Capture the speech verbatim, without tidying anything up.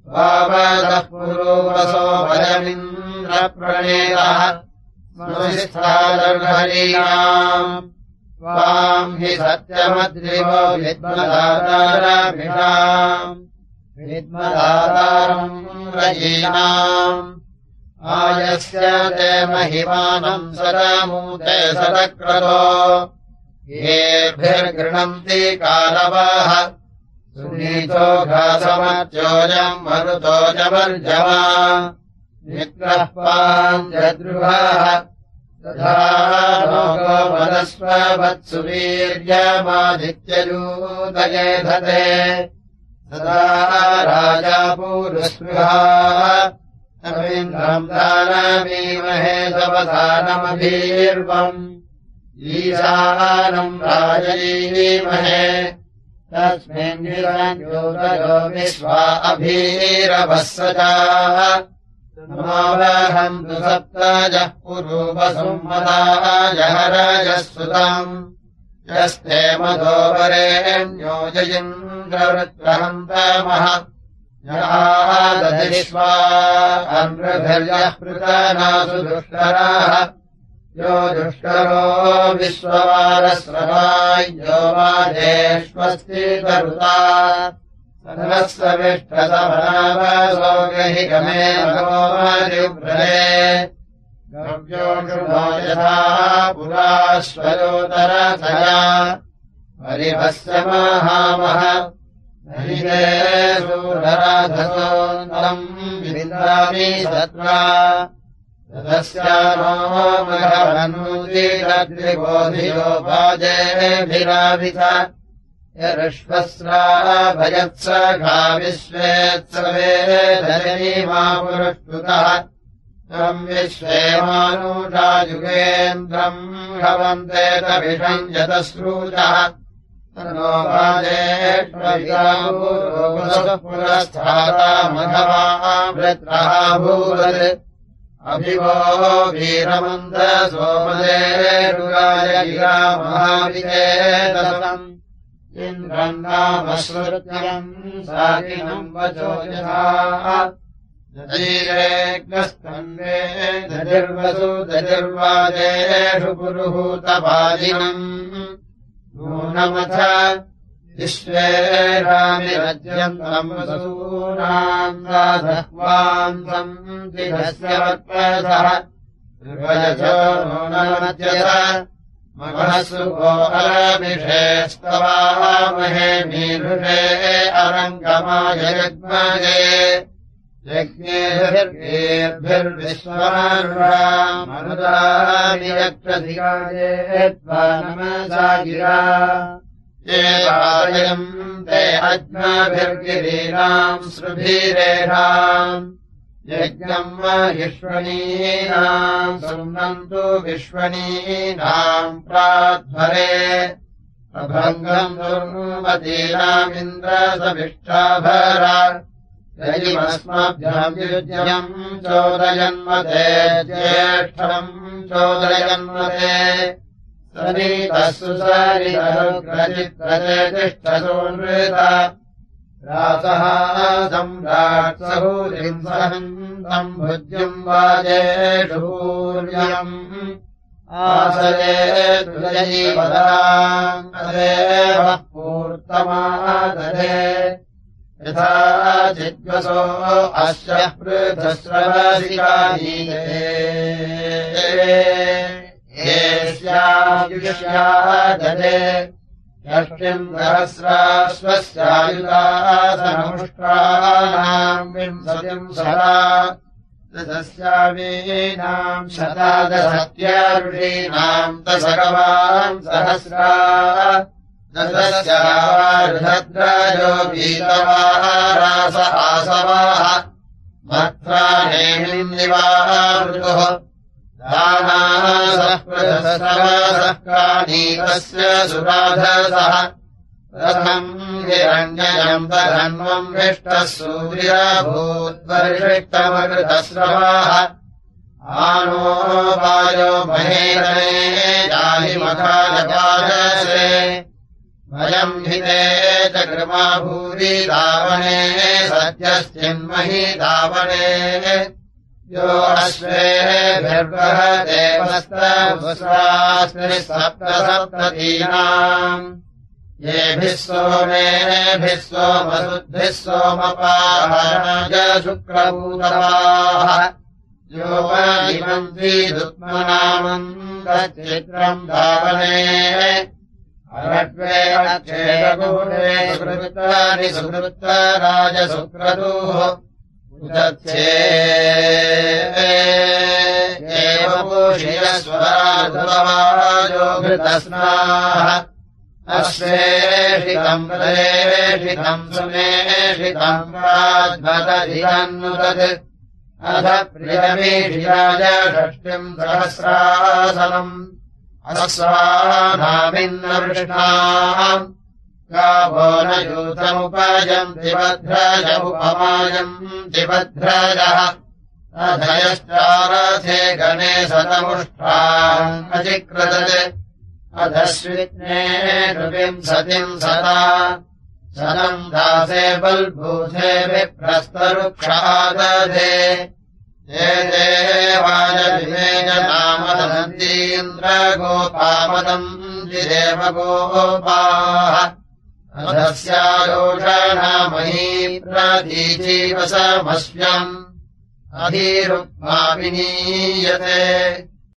वावदः पुरोवसो वयमिन्द्रप्रणेतः स्मृतिस्थादर्हरीणाम् त्वाम् हि सत्यमद्रिवो विद्मदातारभिषाम् विद्मदातारम् रयीणाम् आयस्य ते महिमानम् सदामूते सदक्रतो येभिर्गृह्णन्ति कालवाः सुनीतो घासमत्योजम् मरुतो जवर्जमा निग्रः पाञ्जद्रुवः तथा लोको वनस्ववत्सु वीर्यमादित्ययूदये धते सदा राजा पूरुस्पृहाः अविन्द्रम् दानमीमहे सवधानमभीर्वम् ईशानम् राजयीमहे तस्मिन् योगयो विश्वा अभीरवः सजाः नमावहन्तु सप्तजः पुरूपसंमदाय हरजः सुतम् यस्ते मधो वरेण्यो जयिन्द्रवृत्रहन्तमः यहादधिष्वा अन्वभिर्यः पृतनासु दुष्कराः यो दुष्करो विश्ववारस्रवायो वाजेष्वस्ति तरुता सदस्सविष्टसमनावसोगहि गमे भगवादिव्रते गव्योषुभो यथा पुराश्वयोतरसया परिभस्य महामः नहिते सूरराधसोऽन्तम् विन्दामि सत्त्वा तदस्यानो मघवनूतिरद्रिबोधियोपाजेभिरावित यरुष्वस्राभयत्सखा विश्वेत्सवेदनीमा पुरुष्टुतः तम् विश्वे मानुषा युगेन्द्रम् हवन्ते तभिषम् यतश्रूतः तन्नो वाजेष्वविदापुरोगसः पुरस्थाता मघवा वृत्रः भूवत् अभिवो वीरमन्दसोमदेरुगाय गिरा महाविजेतसम् इन्द्रम् नामश्रुत्यम् साकिनम् वचो यथा दधीरेग्नस्तन्वे दधिर्वसु दधिर्वाजेषु पुरुहूतपादिनम् नूनमथ विश्वे रामिरज्यन्तम् वसूनाम् राधह्वान्तम् दिघस्य वक्पसः निर्वयसो नूनमध्यथ मघसु गो अलमिषे स्तवामहे मीरुषे अरङ्गमाय यज्ञे यज्ञेभिर्भिर्विश्वानुरामनुदानि यक्षधिकाये त्वा नमसा गिरा ये वायम् ते अज्ञाभिर्गिरीणाम् श्रुभिरेषाम् यज्ञम् महिष्वणीनाम् सुम्नन्तु विश्वणीनाम् प्राध्वरे अभङ्गम् दुर्मतीनामिन्द्रसभिष्टाभरा यजिमस्मभ्याम् युज्यम् चोदयन्मते ज्येष्ठम् चोदयन्मते सनीतस्सु सरितरुग्रचित्रते तिष्ठसोऽनृता रासः सम्राट्सहूरिम् सहन्तम् भुज्यम् वाजेषु पूर्यम् आसरे तुलयीपदाम् तदेव पूर्तमादरे यथा चिद्वसो अस्य पृथस्रवसिकानीये येष्यायुष्यादरे यष्टिम् सहस्राश्वस्यायुधासनमुष्ट्राणाम् विंशतिम् सदा दशस्यावीनाम् शतादशत्यारुषीणाम् दशगवान् सहस्रा दशस्यावार्धद्राजो वीतवारास आसवाः मत्प्राणेमिम् निवामृतुः दानासः पृथस्रवासः कानीतस्य सुराधसः रथम् हिरण्ययम् तधन्वम् विष्टः सूर्यभूद्वर्षिष्टमकृतस्रवाः आनो वायो महेरणे जाहि मखाजपाजसे वयम् हिते च कृमा भूरि दावने सत्यश्चिन्महि दावने यो अश्वेभिर्वह देवस्तवस्रास्ति सप्त सप्ततीनाम् येभिः सोमेभिः सोमसुद्भिः सोमपाहाय शुक्रभूतवाः योपजीवन्ति दुत्मनामम् तच्चित्रम् धावने अरट्वे अक्षेदगुणे सुकृतानि सुकृतराजसुक्रतुः उदच्छे एवपूषियस्वराधुवाजो घृतस्नाः अश्वेषितम् प्रदेशितम् सुमेषितम् राज्मदधिरन्नुतत् अथ प्रियमीषिराज षष्टिम् सहस्रासनम् अस्वानामिन्नवृष्णाम् गावो न यूतमुपजन्ति भद्रजमुपमायन्ति भद्रजः अधयश्चारथे गणे सतमुष्टाम् अचिक्रदत् अधश्वित्ने विंशतिम् सदा सनम् दासे बल्भूते विप्रस्तरुक्षादधे ये देवायविवेजनामदन्दीन्द्रगोपामदम् जिदेवगोपाः अधस्यायोषणामही प्रतीजीवसमस्यम् अधीरुक्मा विनीयते